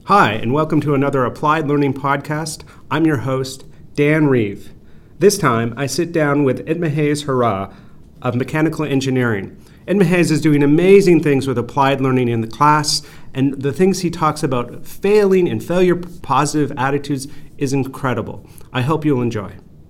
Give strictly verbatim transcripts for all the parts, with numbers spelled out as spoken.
Hi, and welcome to another Applied Learning podcast. I'm your host, Dan Reeve. This time, I sit down with Ed Mijares Hara of Mechanical Engineering. Ed Mijares is doing amazing things with applied learning in the class, and the things he talks about failing and failure positive attitudes is incredible. I hope you'll enjoy.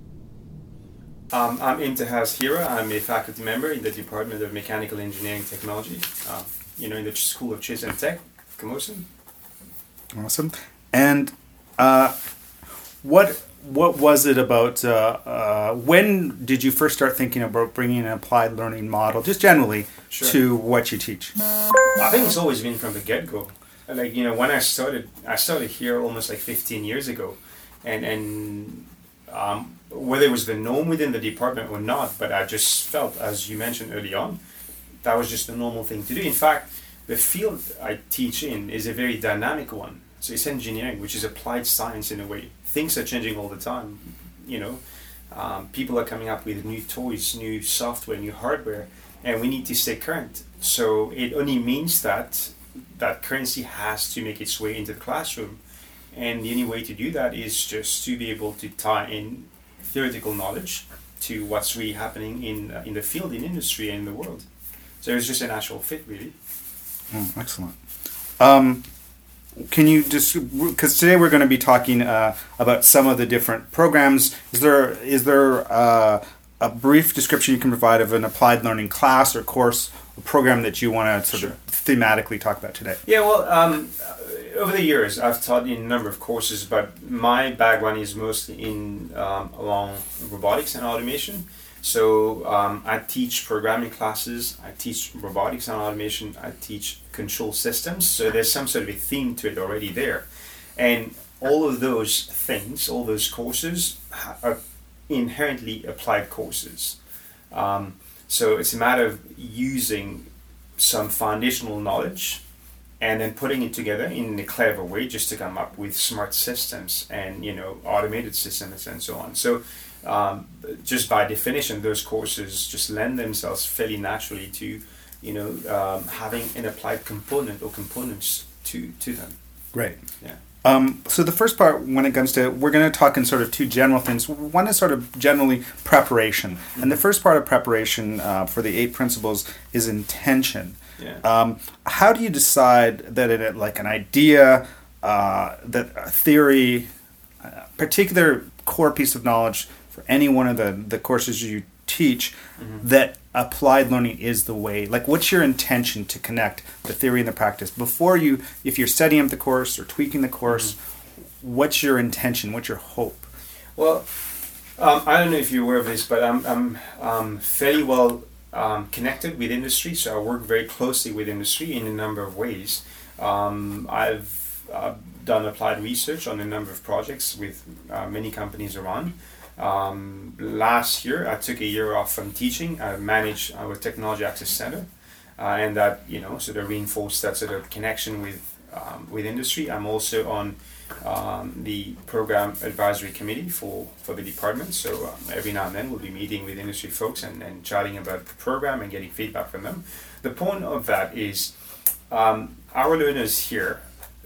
Um, I'm Imtiaz Hira. I'm a faculty member in the Department of Mechanical Engineering Technology, uh, you know, in the School of Chisholm Tech, Camosun. Awesome. And uh, what what was it about, uh, uh, when did you first start thinking about bringing an applied learning model, just generally, Sure. to what you teach? I think it's always been from the get-go. Like, you know, when I started, I started here almost like fifteen years ago. And, and um, whether it was the norm within the department or not, but I just felt, as you mentioned early on, that was just the normal thing to do. In fact, the field I teach in is a very dynamic one. So it's engineering, which is applied science in a way. Things are changing all the time. You know, um, people are coming up with new toys, new software, new hardware, and we need to stay current. So it only means that that currency has to make its way into the classroom. And the only way to do that is just to be able to tie in theoretical knowledge to what's really happening in uh, in the field, in industry, and in the world. So it's just a natural fit, really. Mm, excellent. Um, can you just, because today we're going to be talking uh, about some of the different programs. Is there is there uh, a brief description you can provide of an applied learning class or course or program that you want to sort Sure. of thematically talk about today? Yeah, well, um, over the years, I've taught in a number of courses, but my background is mostly in um, along robotics and automation. So um, I teach programming classes, I teach robotics and automation, I teach control systems. So there's some sort of a theme to it already there. And all of those things, all those courses are inherently applied courses. Um, so it's a matter of using some foundational knowledge and then putting it together in a clever way just to come up with smart systems and, you know, automated systems and so on. So um, just by definition, those courses just lend themselves fairly naturally to, you know, um, having an applied component or components to, to them. Great. Yeah. Um, so the first part, when it comes to, we're going to talk in sort of two general things. One is sort of generally preparation. Mm-hmm. And the first part of preparation uh, for the eight principles is intention. Yeah. Um, how do you decide that it, like an idea, uh, that a theory, a particular core piece of knowledge for any one of the, the courses you teach, mm-hmm. that applied learning is the way? Like, what's your intention to connect the theory and the practice? Before you, if you're setting up the course or tweaking the course, mm-hmm. what's your intention? What's your hope? Well, um, I don't know if you're aware of this, but I'm, I'm um, fairly well um, connected with industry, so I work very closely with industry in a number of ways. Um, I've uh, done applied research on a number of projects with uh, many companies around. Um, last year, I took a year off from teaching. I managed our Technology Access Center, uh, and that, you know, sort of reinforced that sort of connection with um, with industry. I'm also on um, the program advisory committee for, for the department. So um, every now and then we'll be meeting with industry folks and, and chatting about the program and getting feedback from them. The point of that is um, our learners here.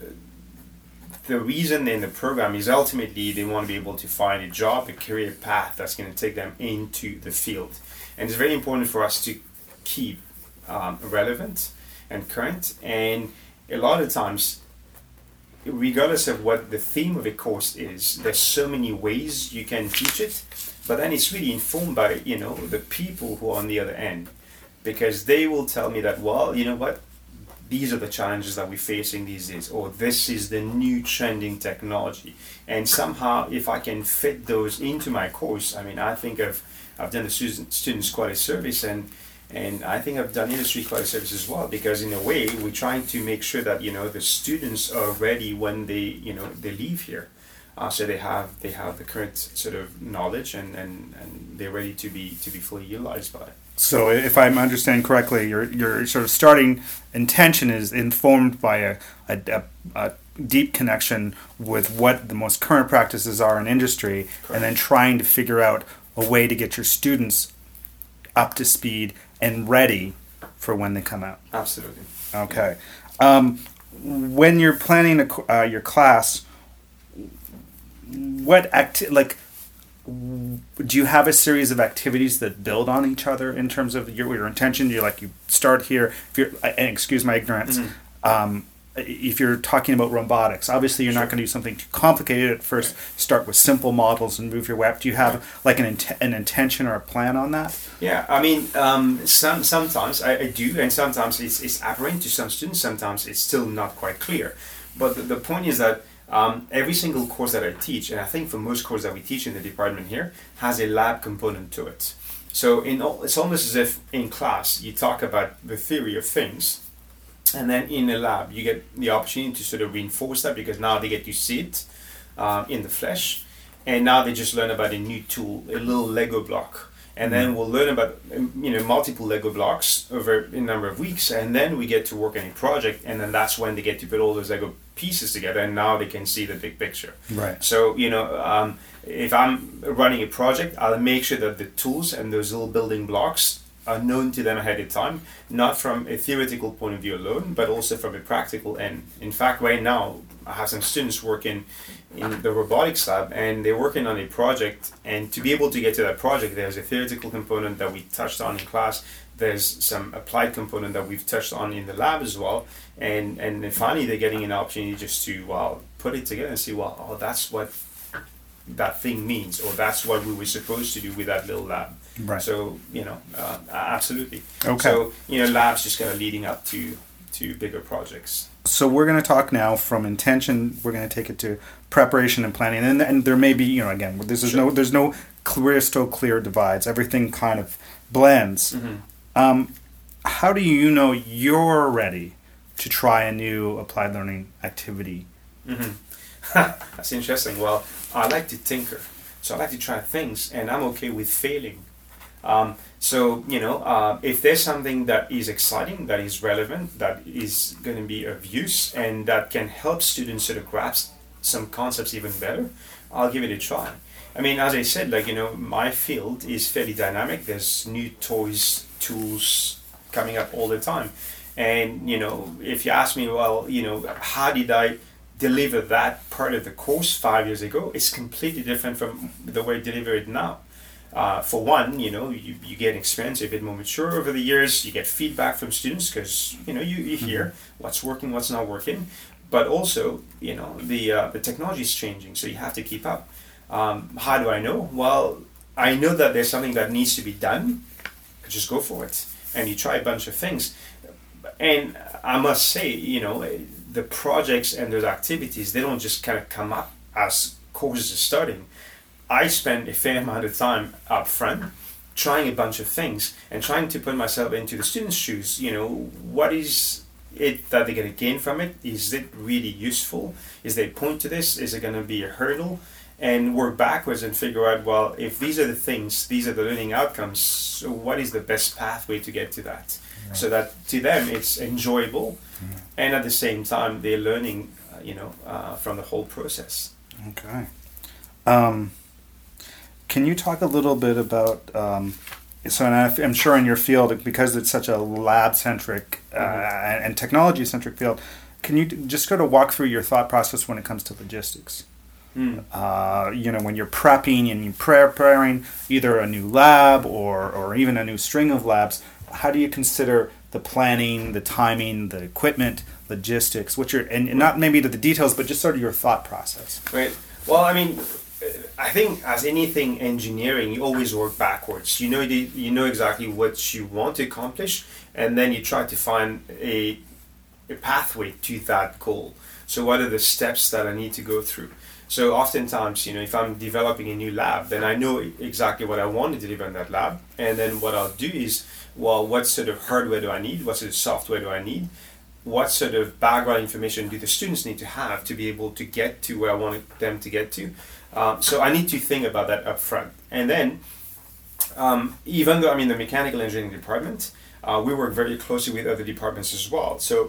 The reason in the program is ultimately they want to be able to find a job, a career path that's going to take them into the field. And it's very important for us to keep um, relevant and current. And a lot of times, regardless of what the theme of a course is, there's so many ways you can teach it, but then it's really informed by, you know, the people who are on the other end. Because they will tell me that, well, you know what, these are the challenges that we're facing these days, or this is the new trending technology. And somehow, if I can fit those into my course, I mean, I think I've, I've done the student, students quite a service, and and I think I've done industry quite a service as well, because in a way, we're trying to make sure that, you know, the students are ready when they, you know, they leave here. Uh, so they have they have the current sort of knowledge, and, and, and they're ready to be to be fully utilized by it. So if I'm understanding correctly, your your sort of starting intention is informed by a, a, a deep connection with what the most current practices are in industry, correct. And then trying to figure out a way to get your students up to speed and ready for when they come out. Absolutely. Okay. Um, when you're planning a, c- uh, your class, what acti- like w- do you have a series of activities that build on each other in terms of your, your intention? You're like, you start here. If you're, and excuse my ignorance, Mm-hmm. um, if you're talking about robotics, obviously you're not Sure. going to do something too complicated at first. Start with simple models and move your way up. Do you have like an int- an intention or a plan on that? Yeah, I mean, um, some sometimes I, I do, and sometimes it's, it's apparent to some students. Sometimes it's still not quite clear. But the, the point is that um, every single course that I teach, and I think for most courses that we teach in the department here, has a lab component to it. So in all, it's almost as if in class you talk about the theory of things, and then in the lab you get the opportunity to sort of reinforce that, because now they get to see it um, in the flesh, and now they just learn about a new tool, a little Lego block. And then we'll learn about um, you know multiple Lego blocks over a number of weeks, and then we get to work on a project, and then that's when they get to put all those Lego pieces together, and now they can see the big picture. Right. So you know, um, if I'm running a project, I'll make sure that the tools and those little building blocks are known to them ahead of time, not from a theoretical point of view alone, but also from a practical end. In fact, right now I have some students working in the robotics lab, and they're working on a project, and to be able to get to that project, there's a theoretical component that we touched on in class, there's some applied component that we've touched on in the lab as well, and and then finally they're getting an opportunity just to, well, put it together and see, well, oh, that's what that thing means, or that's what we were supposed to do with that little lab. Right. So, you know, uh, absolutely. Okay. So, you know, labs just kind of leading up to, to bigger projects. So we're going to talk now from intention. We're going to take it to preparation and planning, and and there may be, you know, again, this is Sure. no there's no crystal clear divides. Everything kind of blends. Mm-hmm. Um, how do you know you're ready to try a new applied learning activity? Mm-hmm. That's interesting. Well, I like to tinker, so I like to try things, and I'm okay with failing. Um, so, you know, uh, if there's something that is exciting, that is relevant, that is going to be of use, and that can help students sort of grasp some concepts even better, I'll give it a try. I mean, as I said, like, you know, my field is fairly dynamic. There's new toys, tools coming up all the time. And, you know, if you ask me, well, you know, how did I deliver that part of the course five years ago? It's completely different from the way I deliver it now. Uh, for one, you know, you, you get experience, you're a bit more mature over the years, you get feedback from students because, you know, you, you hear mm-hmm. what's working, what's not working. But also, you know, the uh, the technology is changing, so you have to keep up. Um, how do I know? Well, I know that there's something that needs to be done. Just go for it. And you try a bunch of things. And I must say, you know, the projects and those activities, they don't just kind of come up as courses are starting. I spend a fair amount of time up front trying a bunch of things and trying to put myself into the students' shoes. You know, what is it that they're going to gain from it? Is it really useful? Is they point to this? Is it going to be a hurdle? And work backwards and figure out, well, if these are the things, these are the learning outcomes, so what is the best pathway to get to that? Right. So that to them it's enjoyable, mm-hmm. and at the same time they're learning, uh, you know, uh, from the whole process. Okay. Um, can you talk a little bit about, um, so and I'm sure in your field, because it's such a lab-centric uh, mm-hmm. and technology-centric field, can you just sort of walk through your thought process when it comes to logistics? Mm. Uh, you know, when you're prepping and you're preparing either a new lab or, or even a new string of labs, how do you consider the planning, the timing, the equipment, logistics, which are, and, and not maybe to the details, but just sort of your thought process? Right. Well, I mean, I think as anything engineering, you always work backwards. You know, the, you know exactly what you want to accomplish, and then you try to find a, a pathway to that goal. So what are the steps that I need to go through? So oftentimes, you know, if I'm developing a new lab, then I know exactly what I want to deliver in that lab. And then what I'll do is, well, what sort of hardware do I need? What sort of software do I need? What sort of background information do the students need to have to be able to get to where I want them to get to? Um, so I need to think about that up front. And then, um, even though I'm in the mechanical engineering department, uh, we work very closely with other departments as well. So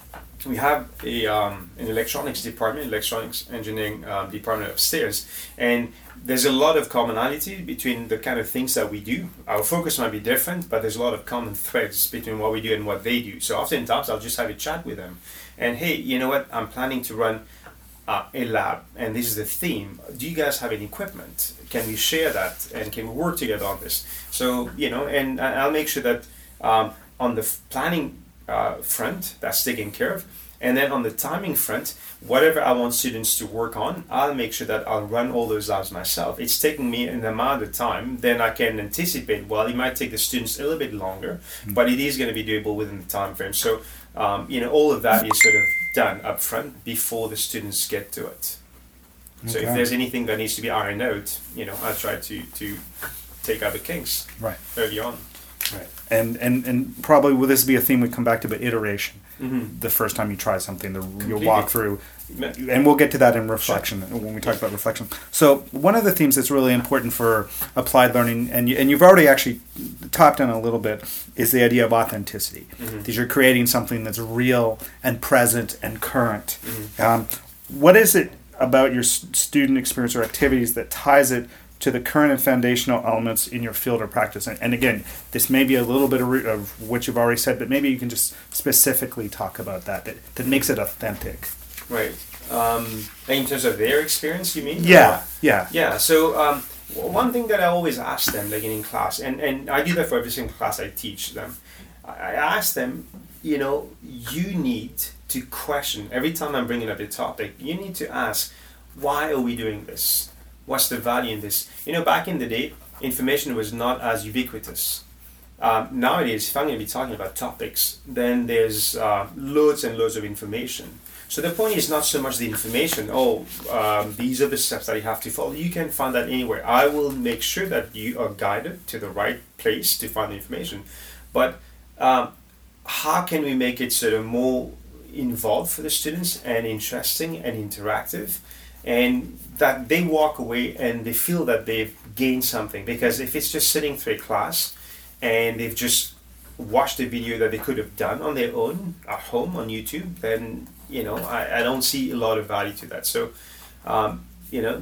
we have a um, an electronics department, electronics engineering um, department upstairs, and there's a lot of commonality between the kind of things that we do. Our focus might be different, but there's a lot of common threads between what we do and what they do. So oftentimes I'll just have a chat with them, and hey, you know what? I'm planning to run uh, a lab, and this is the theme. Do you guys have any equipment? Can we share that, and can we work together on this? So you know, and, and I'll make sure that um, on the f- planning uh, front, that's taken care of. And then on the timing front, whatever I want students to work on, I'll make sure that I'll run all those labs myself. It's taking me an amount of time, then I can anticipate, well, it might take the students a little bit longer, mm-hmm. but it is going to be doable within the time frame. So, um, you know, all of that is sort of done up front before the students get to it. Okay. So if there's anything that needs to be ironed out, you know, I try to, to take out the kinks right. early on. Right. And, and, and probably will this be a theme we come back to, but iteration. Mm-hmm. The first time you try something, the Completely. you'll walk through, and we'll get to that in reflection sure. when we talk about reflection. So one of the themes that's really important for applied learning, and you, and you've already actually topped on a little bit, is the idea of authenticity. Mm-hmm. That you're creating something that's real and present and current. Mm-hmm. Um, what is it about your student experience or activities that ties it to the current and foundational elements in your field or practice? And, and again, this may be a little bit of, re- of what you've already said, but maybe you can just specifically talk about that, that, that makes it authentic. Right. Um, in terms of their experience, you mean? Yeah, or, yeah. Yeah, so um, one thing that I always ask them, like in class, and, and I do that for every single class I teach them, I ask them, you know, you need to question, every time I'm bringing up a topic, you need to ask, why are we doing this? What's the value in this? You know, back in the day, information was not as ubiquitous. Um, nowadays, if I'm going to be talking about topics, then there's uh, loads and loads of information. So the point is not so much the information, oh, um, these are the steps that you have to follow. You can find that anywhere. I will make sure that you are guided to the right place to find the information. But um, how can we make it sort of more involved for the students and interesting and interactive? And that they walk away and they feel that they've gained something. Because if it's just sitting through a class and they've just watched a video that they could have done on their own at home on YouTube, then, you know, I, I don't see a lot of value to that. So, um, you know,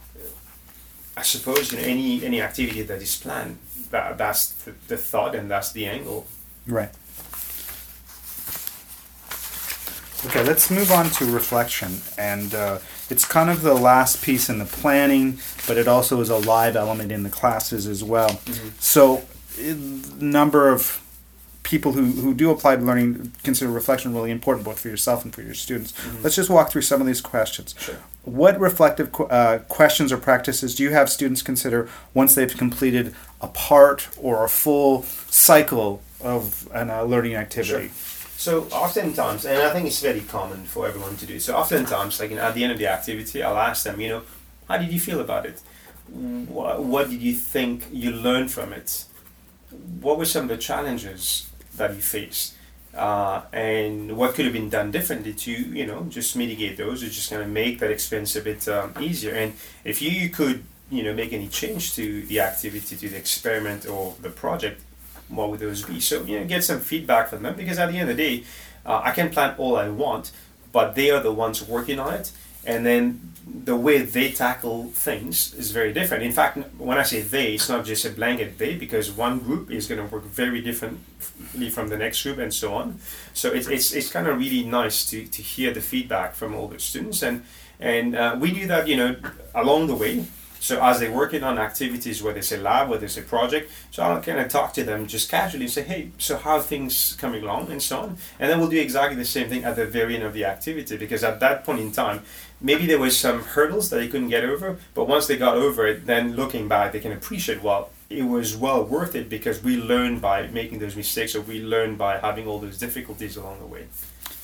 I suppose, you know, any, any activity that is planned, that, that's the, the thought and that's the angle. Right. Okay, let's move on to reflection, and uh, it's kind of the last piece in the planning, but it also is a live element in the classes as well. Mm-hmm. So, a number of people who, who do applied learning consider reflection really important, both for yourself and for your students. Mm-hmm. Let's just walk through some of these questions. Sure. What reflective uh, questions or practices do you have students consider once they've completed a part or a full cycle of an uh, learning activity? Sure. So oftentimes, and I think it's very common for everyone to do, so oftentimes, like, you know, at the end of the activity, I'll ask them, you know, how did you feel about it? What, what did you think you learned from it? What were some of the challenges that you faced? Uh, and what could have been done differently to, you know, just mitigate those or just kind of make that experience a bit um, easier? And if you could, you know, make any change to the activity, to the experiment or the project, what would those be? So, you know, get some feedback from them, because at the end of the day, uh, I can plan all I want, but they are the ones working on it, and then the way they tackle things is very different. In fact, when I say they, it's not just a blanket they, because one group is going to work very differently from the next group and so on. So it's it's it's kind of really nice to, to hear the feedback from all the students, and and uh, we do that, you know, along the way. So as they're working on activities, whether it's a lab, whether it's a project, so I'll kind of talk to them just casually and say, hey, so how are things coming along and so on? And then we'll do exactly the same thing at the very end of the activity, because at that point in time, maybe there was some hurdles that they couldn't get over, but once they got over it, then looking back, they can appreciate, well, it was well worth it because we learned by making those mistakes, or we learned by having all those difficulties along the way.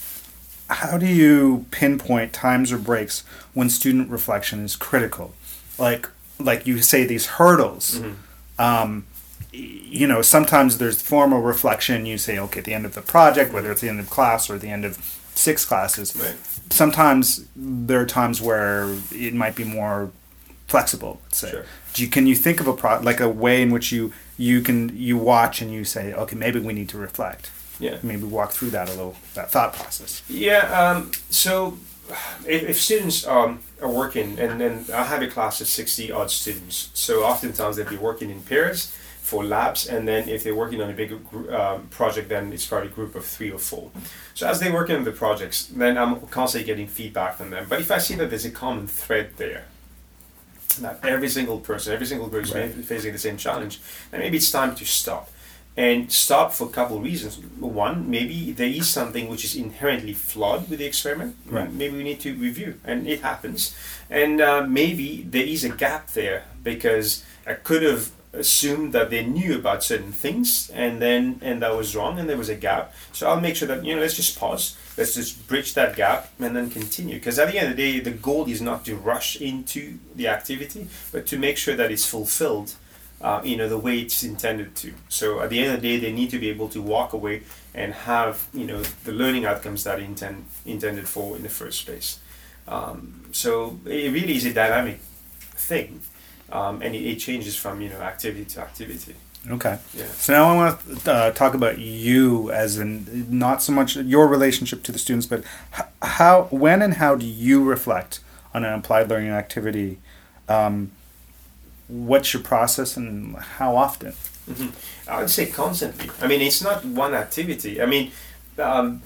How do you pinpoint times or breaks when student reflection is critical? Like, like you say, these hurdles. Mm-hmm. Um, you know, sometimes there's formal reflection. You say, okay, at the end of the project, whether it's the end of class or the end of six classes. Right. Sometimes there are times where it might be more flexible. Let's say. Sure. Do you, can you think of a pro- like a way in which you you can you watch and you say, okay, maybe we need to reflect? Yeah. Maybe walk through that a little, that thought process. Yeah. Um, so if, if students um, are working, and then I have a class of sixty odd students, so oftentimes they'll be working in pairs for labs, and then if they're working on a bigger um, project, then it's probably a group of three or four. So as they're working on the projects, then I'm constantly getting feedback from them. But if I see that there's a common thread there, that every single person, every single group is Right. facing the same challenge, then maybe it's time to stop. And stop for a couple of reasons. One, maybe there is something which is inherently flawed with the experiment. Right. Maybe we need to review, and it happens. And uh, maybe there is a gap there because I could have assumed that they knew about certain things, and then and that was wrong, and there was a gap. So I'll make sure that, you know, let's just pause, let's just bridge that gap, and then continue. Because at the end of the day, the goal is not to rush into the activity, but to make sure that it's fulfilled. Uh, you know, the way it's intended to. So at the end of the day, they need to be able to walk away and have, you know, the learning outcomes that intend intended for in the first place. Um, so it really is a dynamic thing, um, and it, it changes from, you know, activity to activity. Okay. Yeah. So now I want to uh, talk about you, as in not so much your relationship to the students, but h- how, when, and how do you reflect on an applied learning activity? Um, what's your process, and how often? Mm-hmm. I would say constantly. I mean, it's not one activity. I mean, um,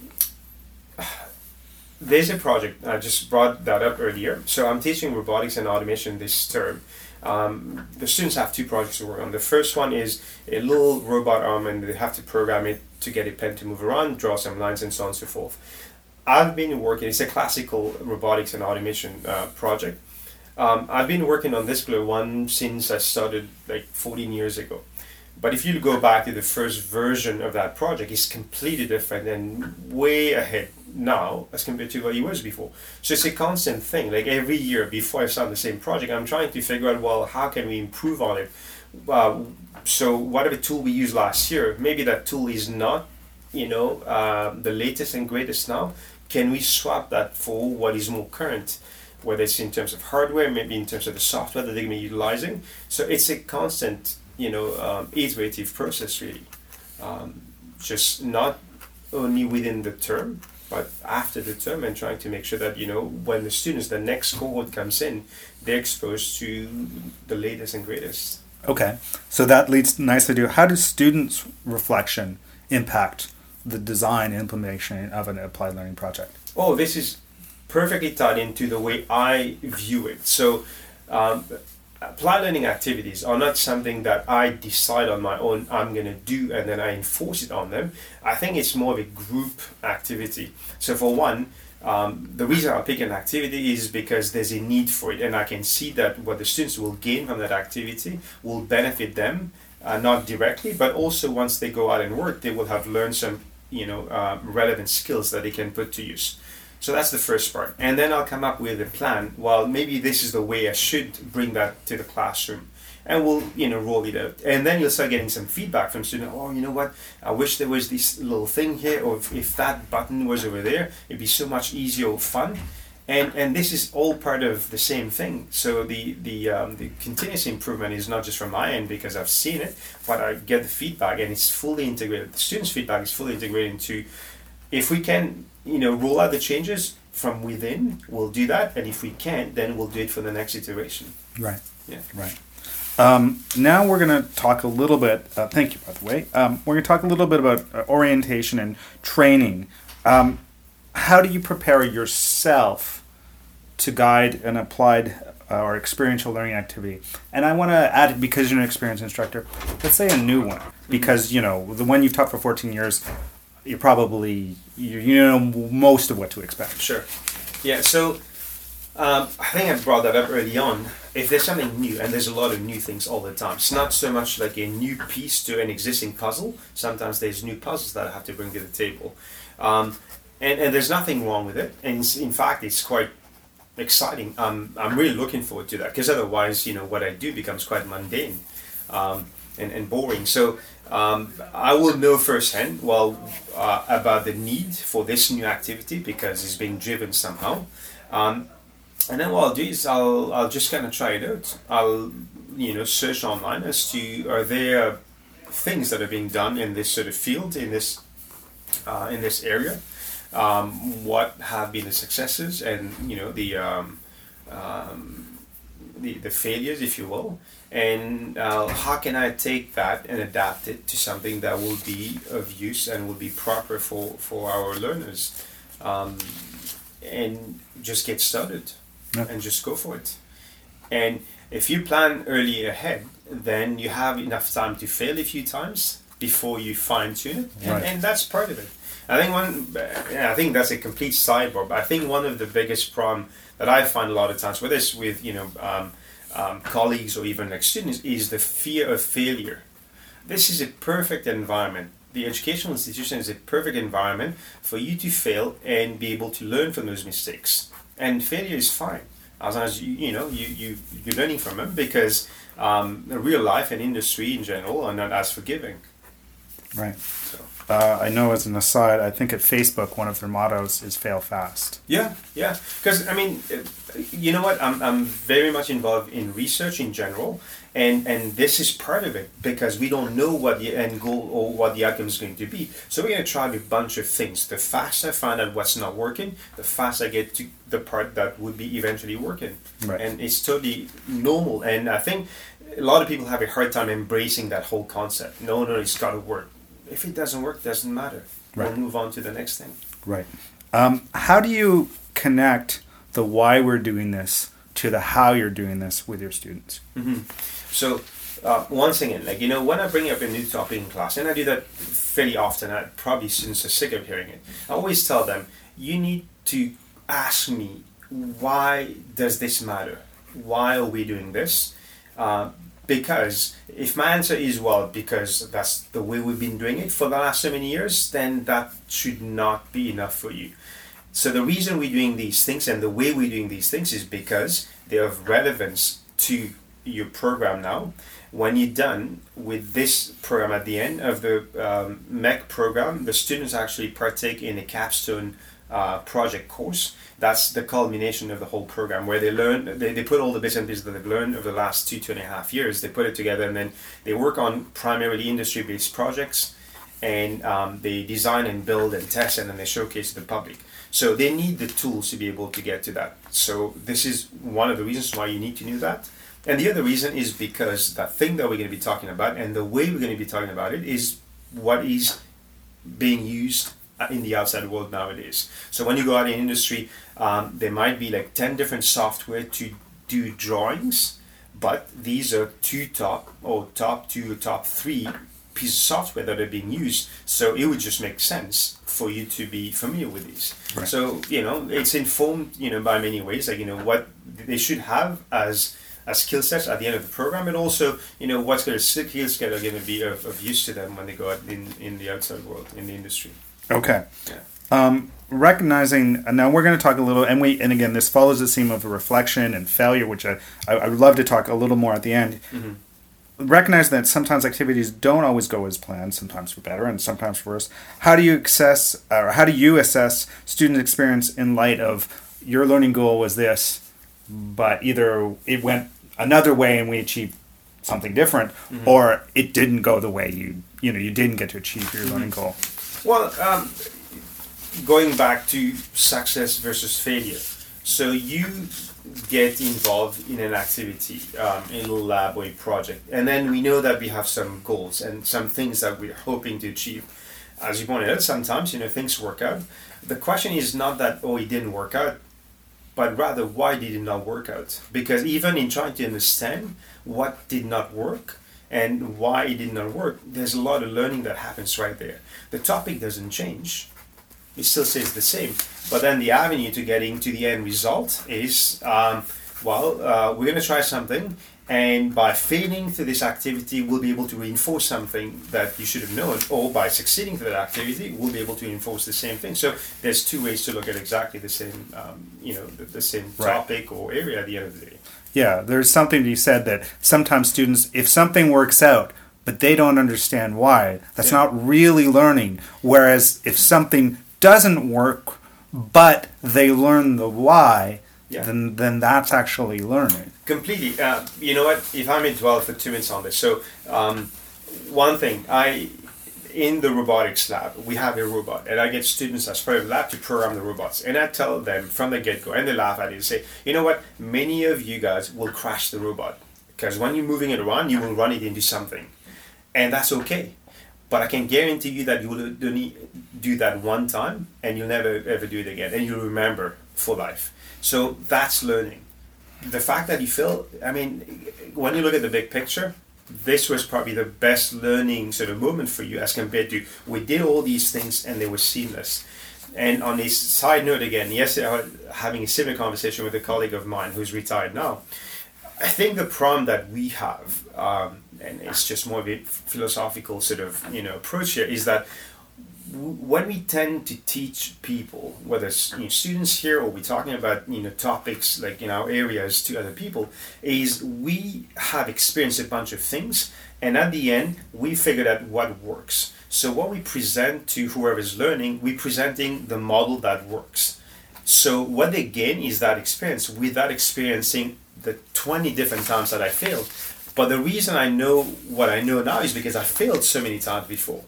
there's a project, I just brought that up earlier. So I'm teaching robotics and automation this term. Um, the students have two projects to work on. The first one is a little robot arm, and they have to program it to get a pen to move around, draw some lines, and so on and so forth. I've been working, it's a classical robotics and automation uh, project. Um, I've been working on this particular one since I started like fourteen years ago. But if you go back to the first version of that project, it's completely different and way ahead now as compared to what it was before. So it's a constant thing. Like every year before I start the same project, I'm trying to figure out, well, how can we improve on it? Uh, so whatever tool we used last year, maybe that tool is not, you know, uh, the latest and greatest now. Can we swap that for what is more current? Whether it's in terms of hardware, maybe in terms of the software that they're going to be utilizing. So it's a constant, you know, um, iterative process, really. Um, just not only within the term, but after the term, and trying to make sure that, you know, when the students, the next cohort comes in, they're exposed to the latest and greatest. Okay, so that leads nicely to, how does students' reflection impact the design and implementation of an applied learning project? Oh, this is perfectly tied into the way I view it. So um, applied learning activities are not something that I decide on my own I'm going to do and then I enforce it on them. I think it's more of a group activity. So for one, um, the reason I pick an activity is because there's a need for it, and I can see that what the students will gain from that activity will benefit them, uh, not directly, but also once they go out and work, they will have learned some, you know, uh, relevant skills that they can put to use. So that's the first part. And then I'll come up with a plan. Well, maybe this is the way I should bring that to the classroom. And we'll, you know, roll it out. And then you'll start getting some feedback from students. Oh, you know what? I wish there was this little thing here, or if, if that button was over there, it'd be so much easier or fun. And and this is all part of the same thing. So the the um, the continuous improvement is not just from my end because I've seen it, but I get the feedback, and it's fully integrated. The students' feedback is fully integrated into, if we can, you know, roll out the changes from within, we'll do that, and if we can't, then we'll do it for the next iteration. Right. Yeah. Right. Um, now we're going to talk a little bit, uh, thank you, by the way, um, we're going to talk a little bit about uh, orientation and training. Um, how do you prepare yourself to guide an applied uh, or experiential learning activity? And I want to add, because you're an experienced instructor, let's say a new one, because, you know, the one you've taught for fourteen years, you're probably, you, you know most of what to expect. Sure. Yeah, so um, I think I brought that up early on. If there's something new, and there's a lot of new things all the time, it's not so much like a new piece to an existing puzzle. Sometimes there's new puzzles that I have to bring to the table. Um, and, and there's nothing wrong with it. And in fact, it's quite exciting. Um, I'm really looking forward to that, because otherwise, you know, what I do becomes quite mundane um, and, and boring. So um, I will know firsthand, well, uh, about the need for this new activity, because it's being driven somehow. Um, and then what I'll do is I'll I'll just kind of try it out. I'll, you know, search online as to, are there things that are being done in this sort of field, in this uh, in this area. Um, what have been the successes and you know the um, um, the, the failures, if you will, and uh, how can I take that and adapt it to something that will be of use and will be proper for, for our learners, um, and just get started yeah. and just go for it. And if you plan early ahead, then you have enough time to fail a few times before you fine tune it, and, right. and that's part of it. I think one, I think that's a complete sidebar. But I think one of the biggest problem that I find a lot of times, whether it's with you know um, um, colleagues or even like students, is the fear of failure. This is a perfect environment. The educational institution is a perfect environment for you to fail and be able to learn from those mistakes. And failure is fine as long as you you know you you you're learning from them, because um, real life and industry in general are not as forgiving. Right. So. Uh, I know as an aside, I think at Facebook, one of their mottos is fail fast. Yeah, yeah. Because, I mean, you know what? I'm, I'm very much involved in research in general. And, and this is part of it, because we don't know what the end goal or what the outcome is going to be. So we're going to try a bunch of things. The faster I find out what's not working, the faster I get to the part that would be eventually working. Right. And it's totally normal. And I think a lot of people have a hard time embracing that whole concept. No, no, it's got to work. If it doesn't work, it doesn't matter. Right. We'll move on to the next thing. Right. Um, how do you connect the why we're doing this to the how you're doing this with your students? Mm-hmm. So, uh, once again, like, you know, when I bring up a new topic in class, and I do that fairly often, I, probably students are sick of hearing it, I always tell them, you need to ask me, why does this matter? Why are we doing this? Uh, Because if my answer is, well, because that's the way we've been doing it for the last so many years, then that should not be enough for you. So the reason we're doing these things and the way we're doing these things is because they're of relevance to your program now. When you're done with this program at the end of the um, M E C program, the students actually partake in a capstone uh, project course. That's the culmination of the whole program, where they learn, they, they put all the bits and pieces that they've learned over the last two, two and a half years, they put it together, and then they work on primarily industry-based projects, and um, they design and build and test, and then they showcase to the public. So they need the tools to be able to get to that. So this is one of the reasons why you need to know that. And the other reason is because that thing that we're going to be talking about, and the way we're going to be talking about it, is what is being used in the outside world nowadays. So when you go out in industry, um, there might be like ten different software to do drawings, but these are two top or top two or top three pieces of software that are being used. So it would just make sense for you to be familiar with these. Right. So, you know, it's informed, you know, by many ways, like, you know, what they should have as as skill sets at the end of the program, and also, you know, what's going to skills that are going to be of, of use to them when they go out in, in the outside world, in the industry. Okay. Yeah. Um, recognizing, and now we're going to talk a little, and we, and again, this follows the theme of reflection and failure, which I, I, I would love to talk a little more at the end. Mm-hmm. Recognize that sometimes activities don't always go as planned, sometimes for better and sometimes for worse. How do you assess, or how do you assess student experience in light of your learning goal was this, but either it went another way and we achieved something different, mm-hmm. or it didn't go the way you, you know, you didn't get to achieve your mm-hmm. learning goal? Well, um, going back to success versus failure. So you get involved in an activity, um, in a lab or a project, and then we know that we have some goals and some things that we're hoping to achieve. As you pointed out, sometimes, you know, things work out. The question is not that, oh, it didn't work out, but rather, why did it not work out? Because even in trying to understand what did not work and why it did not work, there's a lot of learning that happens right there. The topic doesn't change. It still stays the same. But then the avenue to getting to the end result is, um, well, uh, we're going to try something, and by failing through this activity, we'll be able to reinforce something that you should have known, or by succeeding through that activity, we'll be able to reinforce the same thing. So there's two ways to look at exactly the same, um, you know, the, the same topic right. or area at the end of the day. Yeah, there's something to be said that sometimes students, if something works out, but they don't understand why, that's yeah. not really learning. Whereas if something doesn't work, but they learn the why, yeah. then then that's actually learning. Completely. Uh, you know what? If I may dwell for two minutes on this. So, um, one thing, I in the robotics lab, we have a robot, and I get students as part of the lab to program the robots. And I tell them from the get-go, and they laugh at it and say, you know what, many of you guys will crash the robot. Because when you're moving it around, you will run it into something. And that's okay. But I can guarantee you that you will only do that one time, and you'll never ever do it again. And you'll remember for life. So that's learning. The fact that you feel, I mean, when you look at the big picture, this was probably the best learning sort of moment for you as compared to, we did all these things and they were seamless. And on a side note again, yesterday I was having a similar conversation with a colleague of mine who's retired now. I think the problem that we have, um, and it's just more of a philosophical sort of, you know, approach here, is that w- when we tend to teach people, whether it's, you know, students here or we're talking about, you know, topics like in our areas to other people, is we have experienced a bunch of things, and at the end we figured out what works. So what we present to whoever is learning, we're presenting the model that works. So what they gain is that experience without experiencing the twenty different times that I failed. But the reason I know what I know now is because I failed so many times before.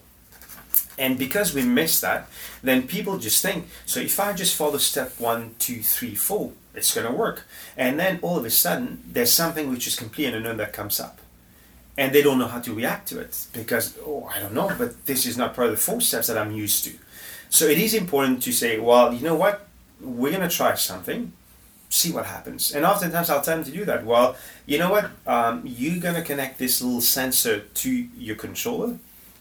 And because we miss that, then people just think, so if I just follow step one, two, three, four, it's going to work. And then all of a sudden, there's something which is completely unknown that comes up. And they don't know how to react to it because, oh, I don't know, but this is not part of the four steps that I'm used to. So it is important to say, well, you know what? We're going to try something. See what happens. And oftentimes I'll tell them to do that. Well, you know what? Um, you're going to connect this little sensor to your controller.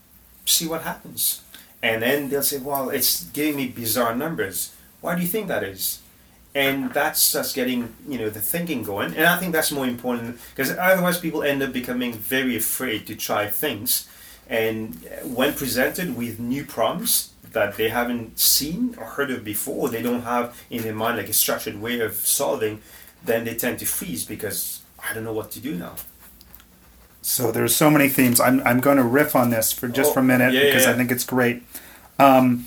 See what happens. And then they'll say, well, it's giving me bizarre numbers. Why do you think that is? And that's just getting, you know, the thinking going. And I think that's more important because otherwise people end up becoming very afraid to try things. And when presented with new problems that they haven't seen or heard of before, or they don't have in their mind like a structured way of solving, then they tend to freeze because I don't know what to do now. So there's so many themes. I'm I'm going to riff on this for just oh, for a minute yeah, because yeah, yeah. I think it's great. Um,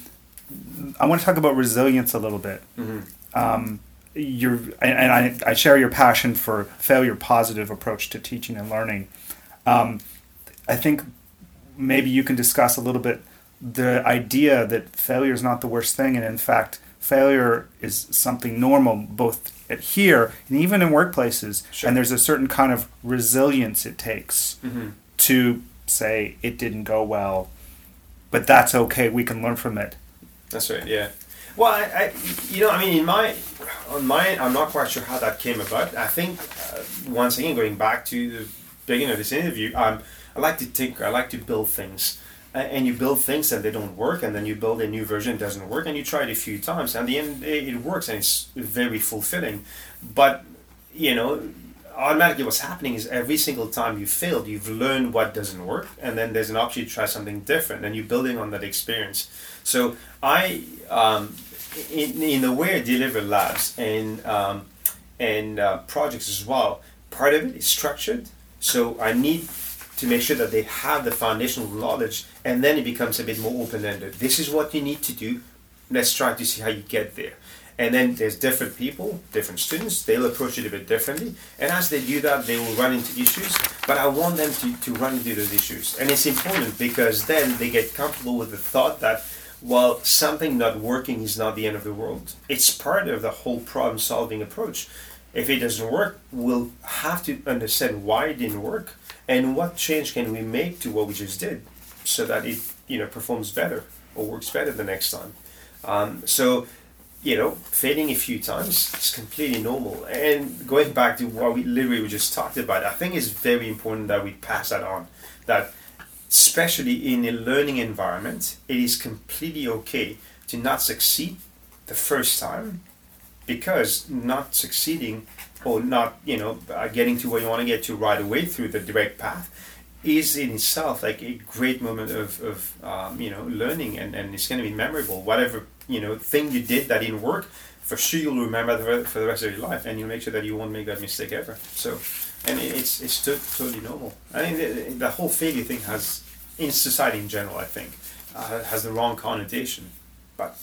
I want to talk about resilience a little bit. Mm-hmm. Um, you're and I, I share your passion for failure positive approach to teaching and learning. Um, I think maybe you can discuss a little bit the idea that failure is not the worst thing, and in fact, failure is something normal both at here and even in workplaces. Sure. And there's a certain kind of resilience it takes mm-hmm. to say it didn't go well, but that's okay. We can learn from it. That's right. Yeah. Well, I, I you know, I mean, in my on my, I'm not quite sure how that came about. I think uh, once again, going back to the beginning of this interview, um, I like to tinker. I like to build things. And you build things and they don't work, and then you build a new version, it doesn't work, and you try it a few times, and at the end of the day, it works, and it's very fulfilling. But, you know, automatically what's happening is every single time you failed, you've learned what doesn't work, and then there's an option to try something different, and you're building on that experience. So I, um, in, in the way I deliver labs and, um, and uh, projects as well, part of it is structured, so I need to make sure that they have the foundational knowledge, and then it becomes a bit more open-ended. This is what you need to do. Let's try to see how you get there. And then there's different people, different students, they'll approach it a bit differently. And as they do that, they will run into issues. But I want them to, to run into those issues. And it's important because then they get comfortable with the thought that, well, something not working is not the end of the world. It's part of the whole problem-solving approach. If it doesn't work, we'll have to understand why it didn't work. And what change can we make to what we just did so that it, you know, performs better or works better the next time? Um, so, you know, failing a few times is completely normal. And going back to what we literally we just talked about, I think it's very important that we pass that on. That especially in a learning environment, it is completely okay to not succeed the first time, because not succeeding or not, you know, uh, getting to where you want to get to right away through the direct path is in itself like a great moment of, of um, you know, learning, and, and it's going to be memorable. Whatever, you know, thing you did that didn't work, for sure you'll remember the, for the rest of your life, and you'll make sure that you won't make that mistake ever. So, and it, it's it's to, totally normal. I think the, the whole failure thing has, in society in general, I think, uh, has the wrong connotation, but...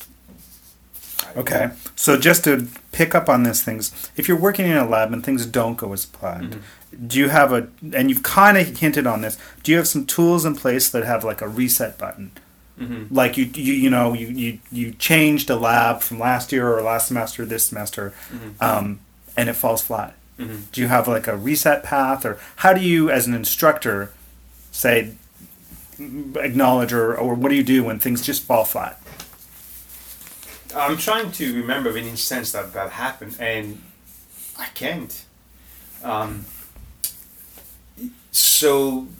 Okay, so just to pick up on these things, if you're working in a lab and things don't go as planned, mm-hmm. do you have a, and you've kind of hinted on this, do you have some tools in place that have like a reset button Mm-hmm. Like you, you, you know, you, you, you changed a lab from last year or last semester, this semester, Mm-hmm. um, and it falls flat. Mm-hmm. Do you have like a reset path, or how do you, as an instructor, say, acknowledge, or, or what do you do when things just fall flat? I'm trying to remember an instance that that happened, and I can't. Um, so,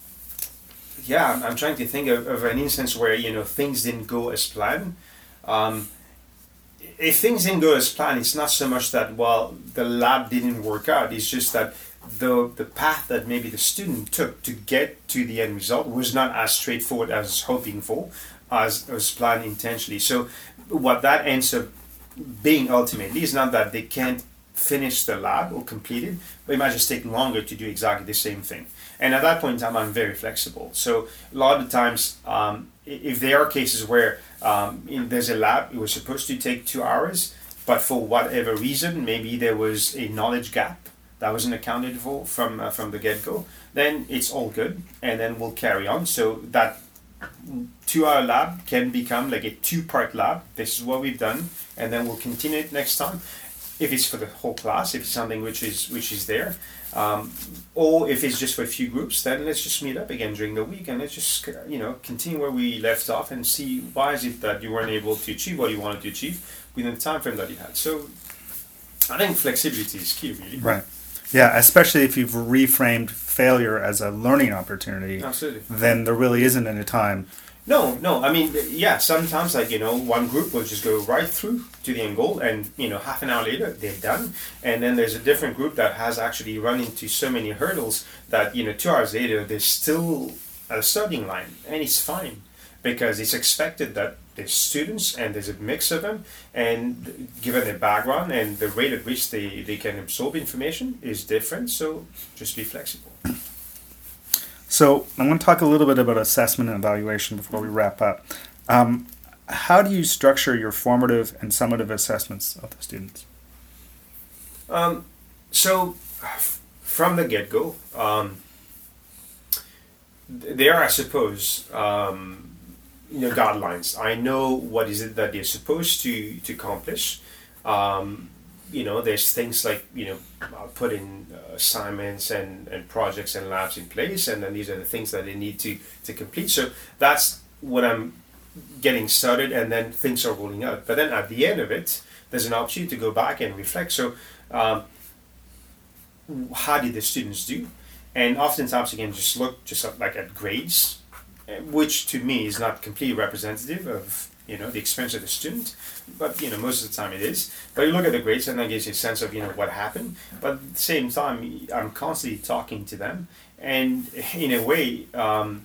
yeah, I'm, I'm trying to think of, of an instance where, you know, things didn't go as planned. Um, if things didn't go as planned, it's not so much that, well, the lab didn't work out. It's just that the the path that maybe the student took to get to the end result was not as straightforward as hoping for, as as planned intentionally. So what that ends up being ultimately is not that they can't finish the lab or complete it, but it might just take longer to do exactly the same thing. And at that point in time, I'm very flexible. So a lot of the times, um, if there are cases where um, in, there's a lab, it was supposed to take two hours, but for whatever reason, maybe there was a knowledge gap that wasn't accounted for from uh, from the get-go, then it's all good, and then we'll carry on. So that two-hour lab can become like a two-part lab. This is what we've done, and then we'll continue it next time. If it's for the whole class, if it's something which is which is there, um, or if it's just for a few groups, then let's just meet up again during the week and let's just you know continue where we left off and see why is it that you weren't able to achieve what you wanted to achieve within the time frame that you had. So I think flexibility is key, really. Right. Yeah, especially if you've reframed failure as a learning opportunity. Absolutely. Then there really isn't any time. No, no. I mean, yeah. Sometimes, like you know, one group will just go right through to the end goal, and you know, half an hour later they're done. And then there's a different group that has actually run into so many hurdles that you know, two hours later they're still at a starting line, and it's fine because it's expected that there's students and there's a mix of them, and given their background and the rate at which they, they can absorb information is different. So just be flexible. So I want to talk a little bit about assessment and evaluation before we wrap up. Um, how do you structure your formative and summative assessments of the students? Um, so from the get-go, um, there are, I suppose, um, you know, guidelines. I know what is it that they're supposed to, to accomplish. Um, you know, there's things like, you know, putting uh, assignments and, and projects and labs in place, and then these are the things that they need to, to complete. So that's when I'm getting started, and then things are rolling out. But then at the end of it, there's an opportunity to go back and reflect. So um, how did the students do? And oftentimes, again, just look just like at grades, which to me is not completely representative of you know the experience of the student, but you know most of the time it is. But you look at the grades, and that gives you a sense of you know what happened. But at the same time, I'm constantly talking to them, and in a way, um,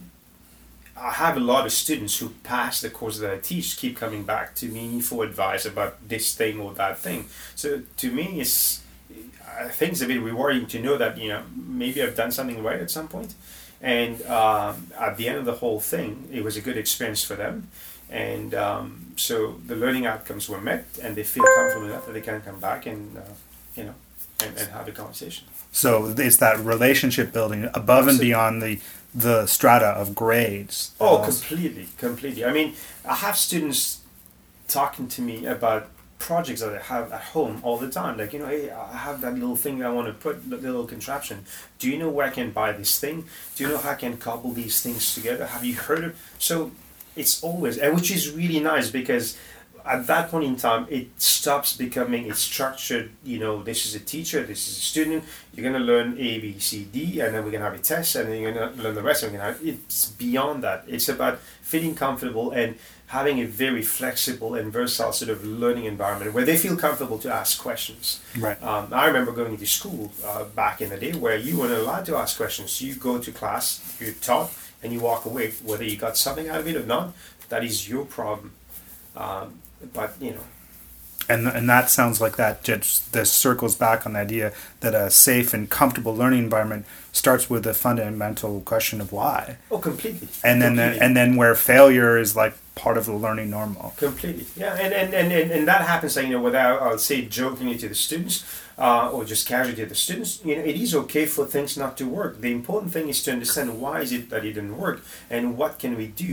I have a lot of students who pass the course that I teach keep coming back to me for advice about this thing or that thing. So to me, it's I think it's a bit rewarding to know that you know maybe I've done something right at some point. And um, at the end of the whole thing, it was a good experience for them. And um, so the learning outcomes were met, and they feel comfortable enough that they can come back and, uh, you know, and, and have a conversation. So it's that relationship building above and beyond the the strata of grades. Oh, completely, completely. I mean, I have students talking to me about projects that I have at home all the time. Like, you know, hey, I have that little thing that I want to put, the little contraption. Do you know where I can buy this thing? Do you know how I can cobble these things together? Have you heard of? So it's always, and which is really nice because at that point in time, it stops becoming a structured, you know, this is a teacher, this is a student, you're going to learn A, B, C, D, and then we're going to have a test, and then you're going to learn the rest, and we're going to have, it's beyond that. It's about feeling comfortable and having a very flexible and versatile sort of learning environment where they feel comfortable to ask questions. Right. Um, I remember going to school uh, back in the day where you weren't allowed to ask questions. You go to class, you're taught, and you walk away. Whether you got something out of it or not, that is your problem. Um, but, you know. And and that sounds like that just this circles back on the idea that a safe and comfortable learning environment starts with the fundamental question of why. Oh, completely. And then completely. and then where failure is like part of the learning normal. Completely. Yeah, and and, and, and, and that happens, you know, without, I'll say, jokingly to the students uh, or just casually to the students, you know, it is okay for things not to work. The important thing is to understand why is it that it didn't work and what can we do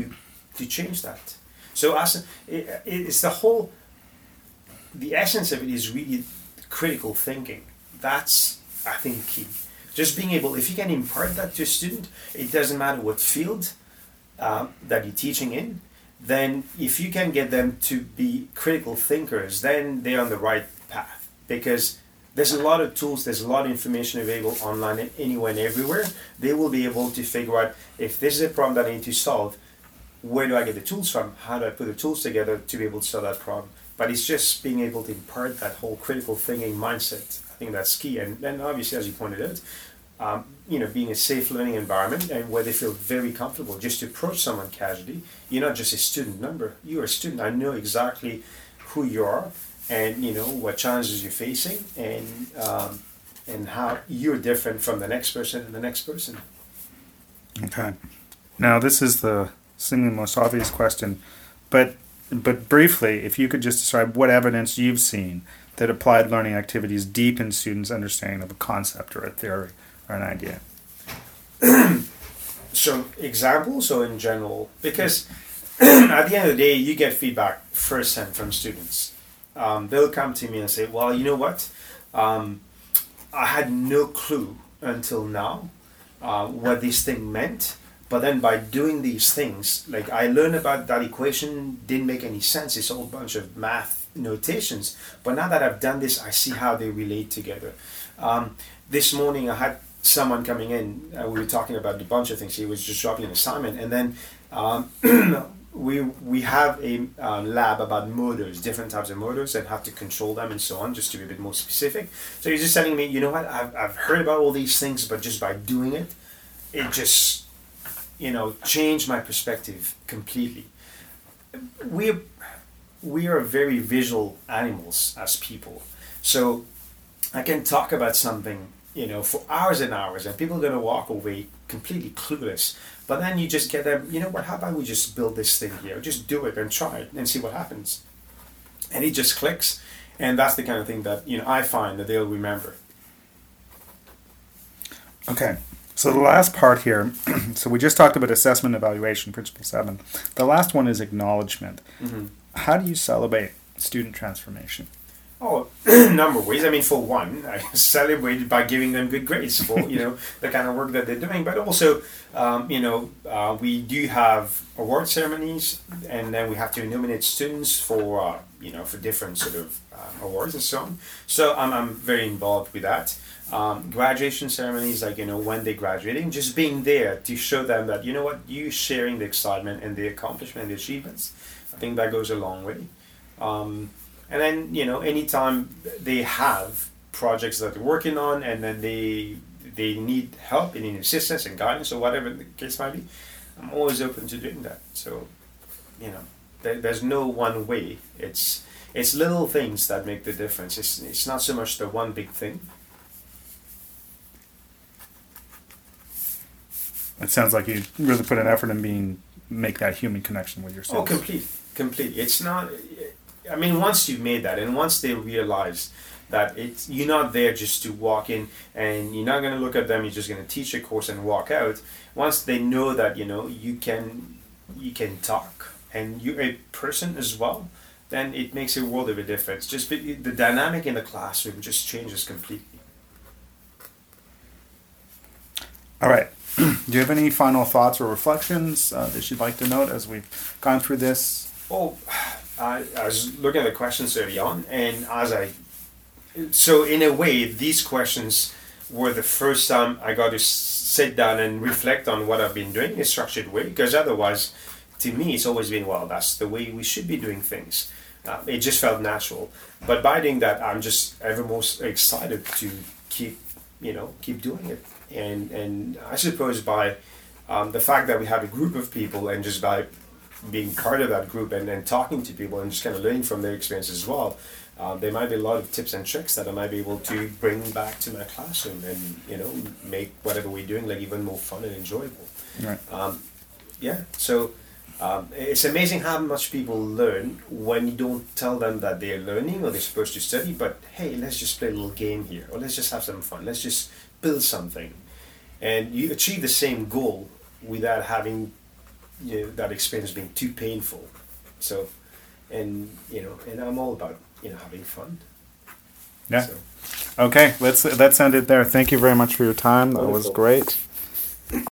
to change that. So as it, it's the whole, the essence of it is really critical thinking. That's, I think, key. Just being able, if you can impart that to a student, it doesn't matter what field um, that you're teaching in, then if you can get them to be critical thinkers, then they're on the right path. Because there's a lot of tools, there's a lot of information available online anywhere and everywhere. They will be able to figure out, if this is a problem that I need to solve, where do I get the tools from? How do I put the tools together to be able to solve that problem? But it's just being able to impart that whole critical thinking mindset. I think that's key. And then obviously, as you pointed out, um, you know, being a safe learning environment and where they feel very comfortable just to approach someone casually. You're not just a student. Remember, you're a student. I know exactly who you are and, you know, what challenges you're facing and um, and how you're different from the next person and the next person. Okay. Now, this is the seemingly most obvious question, but but briefly, if you could just describe what evidence you've seen that applied learning activities deepen students' understanding of a concept or a theory or an idea. So, examples or in general? Because at the end of the day, you get feedback firsthand from students. Um, they'll come to me and say, well, you know what? Um, I had no clue until now uh, what this thing meant. But then by doing these things, like I learned about that equation, didn't make any sense. It's all a bunch of math notations. But now that I've done this, I see how they relate together. Um, this morning I had someone coming in. Uh, we were talking about a bunch of things. He was just dropping an assignment. And then um, we we have a uh, lab about motors, different types of motors and how to control them and so on, just to be a bit more specific. So he's just telling me, you know what, I've, I've heard about all these things, but just by doing it, it just... you know, change my perspective completely. We we are very visual animals as people, so I can talk about something, you know, for hours and hours, and people are going to walk away completely clueless. But then you just get them, you know what? How about we just build this thing here? Just do it and try it and see what happens. And it just clicks, and that's the kind of thing that, you know, I find that they'll remember. Okay. So the last part here, so we just talked about assessment evaluation, principle seven. The last one is acknowledgement. Mm-hmm. How do you celebrate student transformation? Oh, a number of ways. I mean, for one, I celebrate it by giving them good grades for, you know, the kind of work that they're doing. But also, um, you know, uh, we do have award ceremonies, and then we have to nominate students for, uh, you know, for different sort of uh, awards and so on. So I'm, I'm very involved with that. Um, graduation ceremonies, like, you know, when they're graduating, just being there to show them that, you know what, you sharing the excitement and the accomplishment and the achievements, I think that goes a long way. Um, and then, you know, anytime they have projects that they're working on and then they they need help, they need assistance and guidance or whatever the case might be, I'm always open to doing that. So, you know, there, there's no one way. It's it's little things that make the difference. It's it's not so much the one big thing. It sounds like you really put an effort in being make that human connection with your students. Oh, completely, completely. It's not. I mean, once you've made that, and once they realize that it's you're not there just to walk in, and you're not going to look at them. You're just going to teach a course and walk out. Once they know that, you know, you can you can talk and you're a person as well, then it makes a world of a difference. Just be, the dynamic in the classroom just changes completely. All right. Do you have any final thoughts or reflections uh, that you'd like to note as we've gone through this? Oh, I, I was looking at the questions early on, and as I, so in a way, these questions were the first time I got to sit down and reflect on what I've been doing in a structured way, because otherwise, to me, it's always been, well, that's the way we should be doing things. Uh, it just felt natural. But by doing that, I'm just ever most excited to keep, you know, keep doing it. And and I suppose by um, the fact that we have a group of people, and just by being part of that group and then talking to people and just kind of learning from their experiences as well, uh, there might be a lot of tips and tricks that I might be able to bring back to my classroom and, you know, make whatever we're doing like even more fun and enjoyable. Right. Um, yeah, so um, it's amazing how much people learn when you don't tell them that they're learning or they're supposed to study, but hey, let's just play a little game here, or let's just have some fun, let's just build something. And you achieve the same goal without having you know, that experience being too painful. So, and you know, and I'm all about you know having fun. Yeah. So. Okay, let's let's end it there. Thank you very much for your time. That was Wonderful. great.